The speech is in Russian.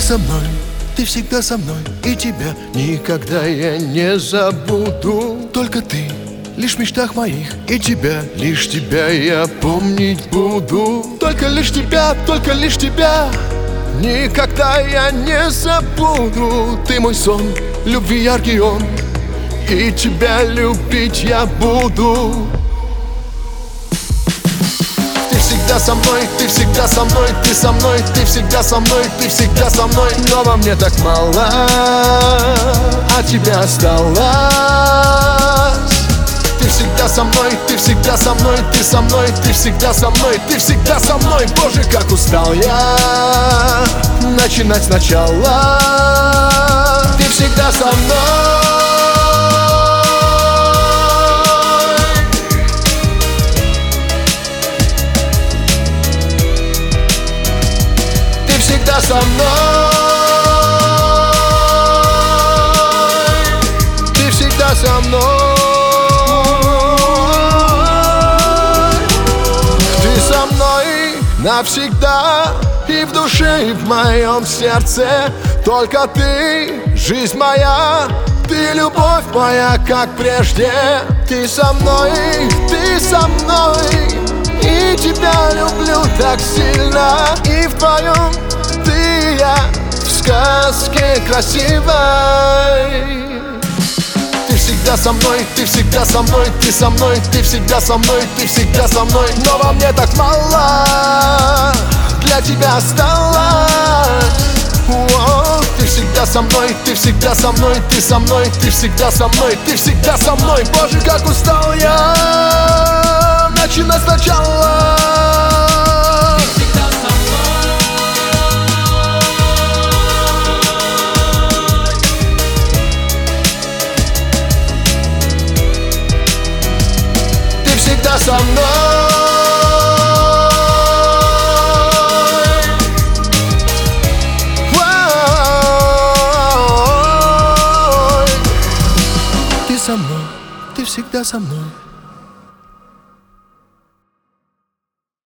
со мной, ты всегда со мной, и тебя никогда я не забуду. Только ты лишь в мечтах моих, и тебя, лишь тебя я помнить буду. Только лишь тебя, никогда я не забуду. Ты мой сон, любви яркий он, и тебя любить я буду. Ты всегда со мной, ты всегда со мной, ты со мной, ты всегда со мной, ты всегда со мной. Но во мне так мало, от тебя осталось. Ты всегда со мной, ты всегда со мной, ты со мной, ты всегда со мной, ты всегда со мной. Боже, как устал я начинать сначала. Ты всегда со мной. Ты всегда со мной. Ты всегда со мной. Навсегда и в душе, и в моем сердце. Только ты, жизнь моя, ты любовь моя, как прежде. Ты со мной, и тебя люблю так сильно. И вдвоем ты и я в сказке красивой. Ты всегда со мной, ты всегда со мной, ты со мной, ты всегда со мной, ты всегда со мной. Но во мне так мало для тебя осталось. Ты всегда со мной, ты всегда со мной, ты со мной, ты всегда со мной, ты всегда со мной. Боже, как устал я начинать сначала. Всегда со мной. Ты со мной, ты всегда со мной.